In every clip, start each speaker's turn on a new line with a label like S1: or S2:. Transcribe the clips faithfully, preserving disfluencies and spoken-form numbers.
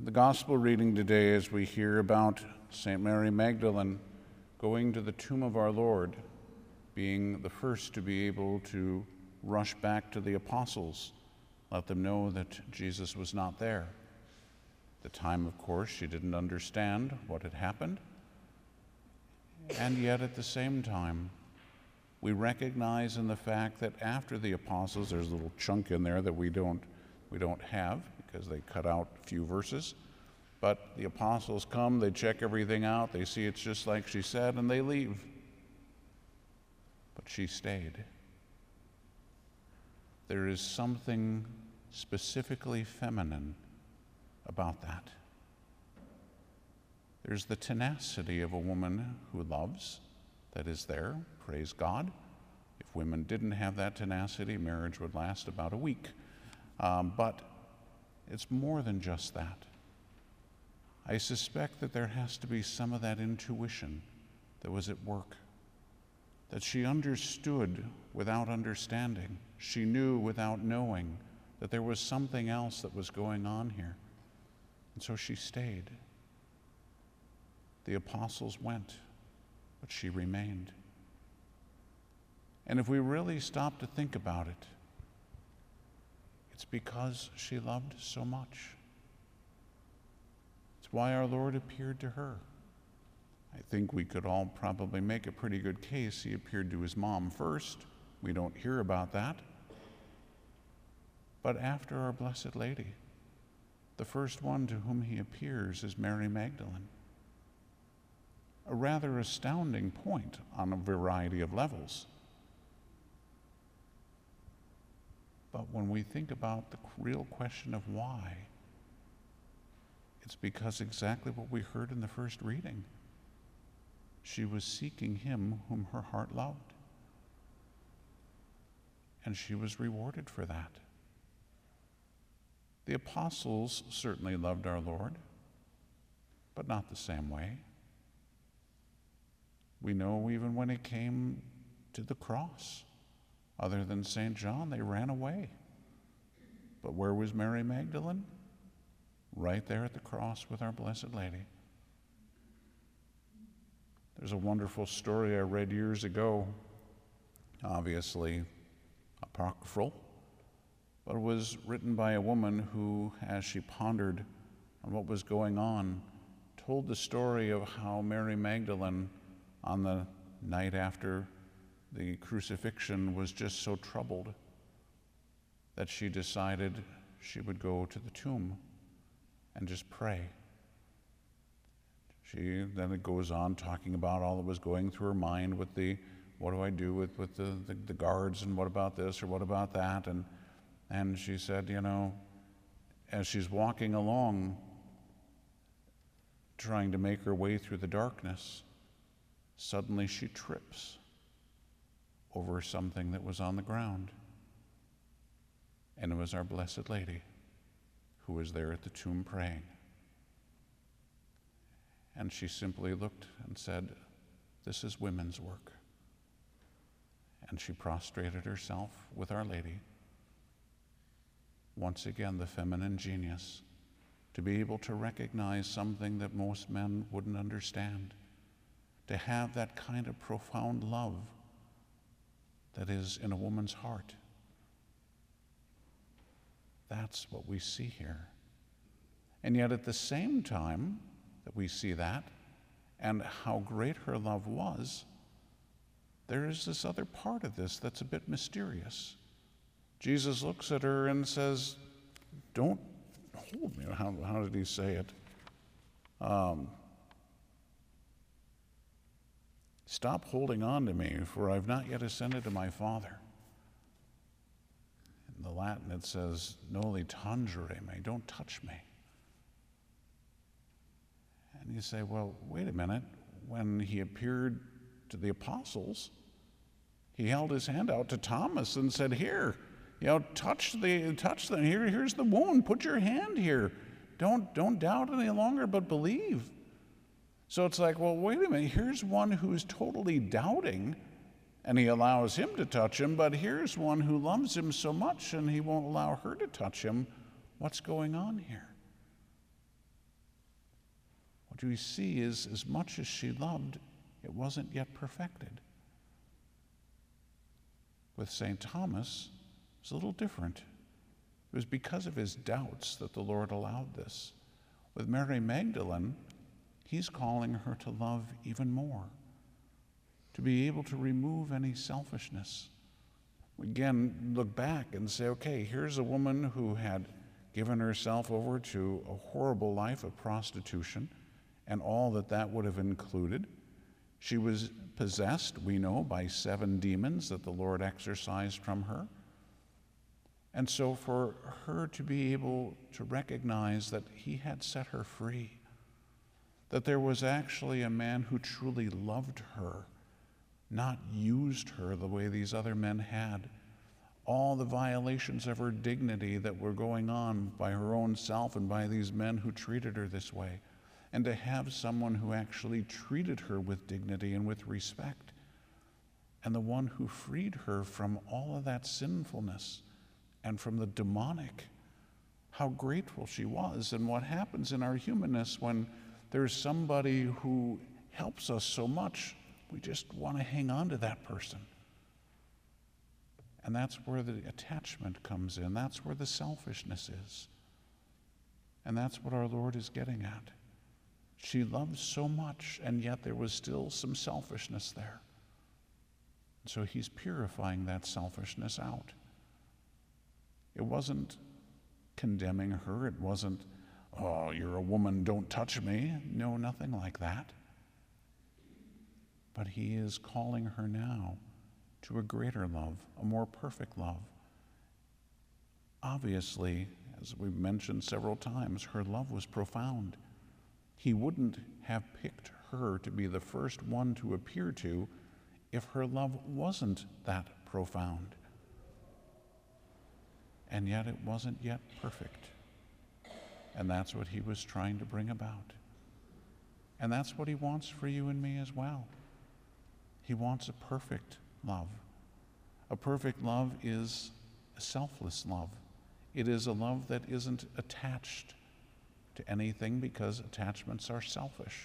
S1: The gospel reading today, as we hear about Saint Mary Magdalene going to the tomb of our Lord, being the first to be able to rush back to the apostles, let them know that Jesus was not there. At the time, of course, she didn't understand what had happened. And yet at the same time, we recognize in the fact that after the apostles, there's a little chunk in there that we don't, we don't have because they cut out a few verses. But the apostles come, they check everything out, they see it's just like she said, and they leave. But she stayed. There is something specifically feminine about that. There's the tenacity of a woman who loves that is there, praise God. If women didn't have that tenacity, marriage would last about a week. Um, but it's more than just that. I suspect that there has to be some of that intuition that was at work, that she understood without understanding. She knew without knowing that there was something else that was going on here. And so she stayed. The apostles went, but she remained. And if we really stop to think about it, it's because she loved so much. It's why our Lord appeared to her. I think we could all probably make a pretty good case he appeared to his mom first. We don't hear about that. But after our Blessed Lady, the first one to whom he appears is Mary Magdalene. A rather astounding point on a variety of levels. But when we think about the real question of why, it's because exactly what we heard in the first reading. She was seeking him whom her heart loved. And she was rewarded for that. The apostles certainly loved our Lord, but not the same way. We know even when it came to the cross, other than Saint John, they ran away. But where was Mary Magdalene? Right there at the cross with our Blessed Lady. There's a wonderful story I read years ago, obviously apocryphal, but it was written by a woman who, as she pondered on what was going on, told the story of how Mary Magdalene, on the night after the crucifixion, was just so troubled that she decided she would go to the tomb and just pray. She then it goes on talking about all that was going through her mind with the, what do I do with, with the, the, the guards, and what about this or what about that? And, and she said, you know, as she's walking along, trying to make her way through the darkness, suddenly she trips over something that was on the ground. And it was our Blessed Lady who was there at the tomb praying. And she simply looked and said, "This is women's work." And she prostrated herself with Our Lady. Once again, the feminine genius, to be able to recognize something that most men wouldn't understand, to have that kind of profound love that is in a woman's heart. That's what we see here. And yet at the same time that we see that, and how great her love was, there is this other part of this that's a bit mysterious. Jesus looks at her and says, "Don't hold me." How, how did he say it? Um, Stop holding on to me, for I've not yet ascended to my Father. In the Latin it says, "Noli tangere me," don't touch me. And you say, well, wait a minute. When he appeared to the apostles, he held his hand out to Thomas and said, "Here, you know, touch the touch them. Here, here's the wound. Put your hand here. Don't don't doubt any longer, but believe." So it's like, well, wait a minute. Here's one who's totally doubting, and he allows him to touch him, but here's one who loves him so much and he won't allow her to touch him. What's going on here? what we see is, as much as she loved, it wasn't yet perfected. With Saint Thomas, it's a little different. It was because of his doubts that the Lord allowed this. With Mary Magdalene, he's calling her to love even more, to be able to remove any selfishness. Again, look back and say, okay, here's a woman who had given herself over to a horrible life of prostitution and all that that would have included. She was possessed, we know, by seven demons that the Lord exorcised from her. And so for her to be able to recognize that he had set her free, that there was actually a man who truly loved her, not used her the way these other men had. All the violations of her dignity that were going on by her own self and by these men who treated her this way. And to have someone who actually treated her with dignity and with respect, and the one who freed her from all of that sinfulness and from the demonic. How grateful she was. And what happens in our humanness when there's somebody who helps us so much, we just want to hang on to that person. And that's where the attachment comes in. That's where the selfishness is. And that's what our Lord is getting at. She loved so much, and yet there was still some selfishness there. So he's purifying that selfishness out. It wasn't condemning her. It wasn't, oh, you're a woman, don't touch me. No, nothing like that. But he is calling her now to a greater love, a more perfect love. Obviously, as we've mentioned several times, her love was profound. He wouldn't have picked her to be the first one to appear to if her love wasn't that profound. And yet it wasn't yet perfect. And that's what he was trying to bring about. And that's what he wants for you and me as well. He wants a perfect love. A perfect love is a selfless love. It is a love that isn't attached to anything, because attachments are selfish.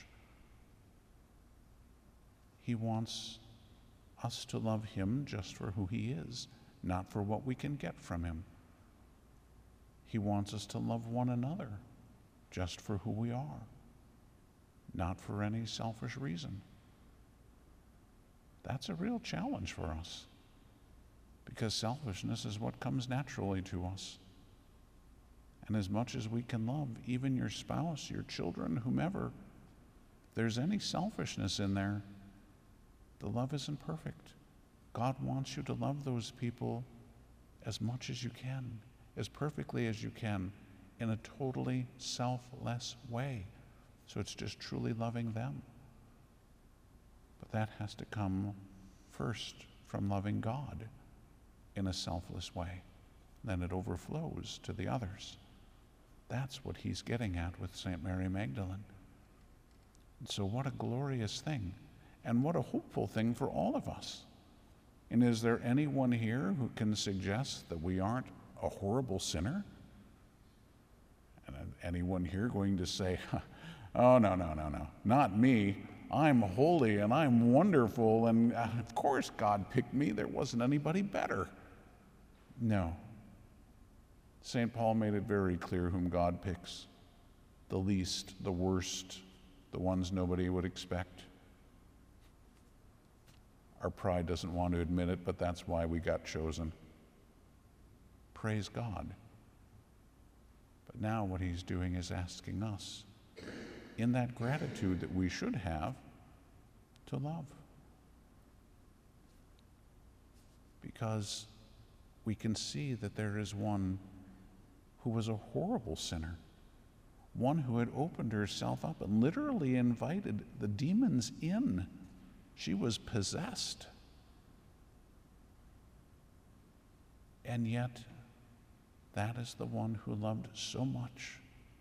S1: He wants us to love him just for who he is, not for what we can get from him. He wants us to love one another just for who we are, not for any selfish reason. That's a real challenge for us, because selfishness is what comes naturally to us. And as much as we can love even your spouse, your children, whomever, if there's any selfishness in there, the love isn't perfect. God wants you to love those people as much as you can, as perfectly as you can, in a totally selfless way. So it's just truly loving them. But that has to come first from loving God in a selfless way. Then it overflows to the others. That's what he's getting at with Saint Mary Magdalene. And so what a glorious thing, and what a hopeful thing for all of us. And is there anyone here who can suggest that we aren't a horrible sinner? And anyone here going to say, oh, no, no, no, no, not me. I'm holy and I'm wonderful, and uh, of course God picked me. There wasn't anybody better. No. Saint Paul made it very clear whom God picks. The least, the worst, the ones nobody would expect. Our pride doesn't want to admit it, but that's why we got chosen. Praise God. But now what he's doing is asking us, in that gratitude that we should have, to love. Because we can see that there is one who was a horrible sinner, one who had opened herself up and literally invited the demons in. She was possessed. And yet, that is the one who loved so much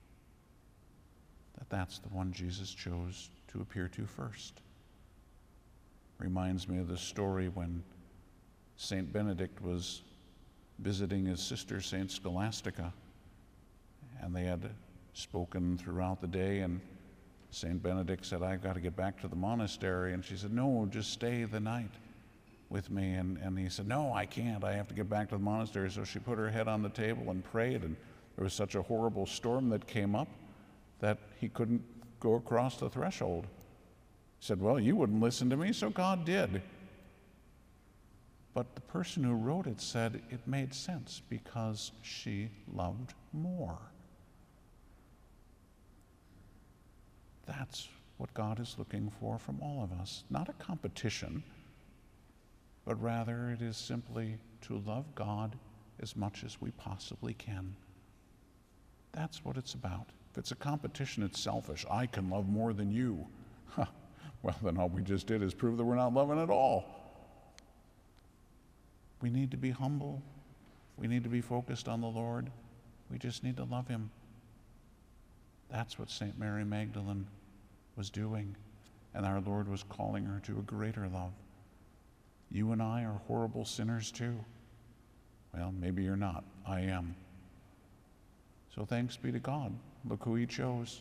S1: that that's the one Jesus chose to appear to first. Reminds me of the story when Saint Benedict was visiting his sister, Saint Scholastica, and they had spoken throughout the day, and Saint Benedict said, I've got to get back to the monastery. And she said, no, just stay the night with me. And, and he said, no, I can't. I have to get back to the monastery. So she put her head on the table and prayed. And there was such a horrible storm that came up that he couldn't go across the threshold. He said, well, you wouldn't listen to me, so God did. But the person who wrote it said it made sense because she loved more. That's what God is looking for from all of us. Not a competition, but rather it is simply to love God as much as we possibly can. That's what it's about. If it's a competition, it's selfish. I can love more than you. Huh. Well, then all we just did is prove that we're not loving at all. We need to be humble. We need to be focused on the Lord. We just need to love him. That's what Saint Mary Magdalene was doing, and our Lord was calling her to a greater love. You and I are horrible sinners too. Well, maybe you're not. I am. So thanks be to God. Look who he chose.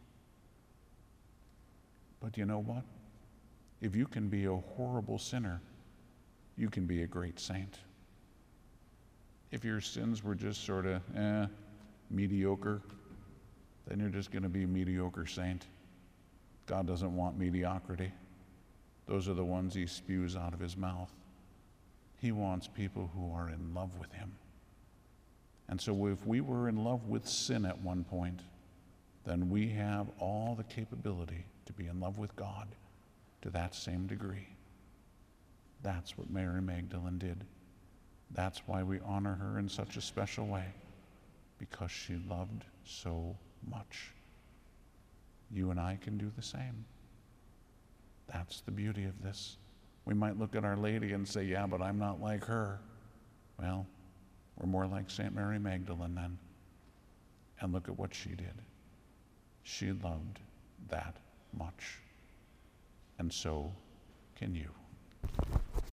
S1: But you know what? If you can be a horrible sinner, you can be a great saint. If your sins were just sort of eh, mediocre, then you're just going to be a mediocre saint. God doesn't want mediocrity. Those are the ones he spews out of his mouth. He wants people who are in love with him. And so if we were in love with sin at one point, then we have all the capability to be in love with God to that same degree. That's what Mary Magdalene did. That's why we honor her in such a special way, because she loved so much. You and I can do the same. That's the beauty of this. We might look at Our Lady and say, yeah, but I'm not like her. Well, we're more like Saint Mary Magdalene then. And look at what she did. She loved that much. And so can you.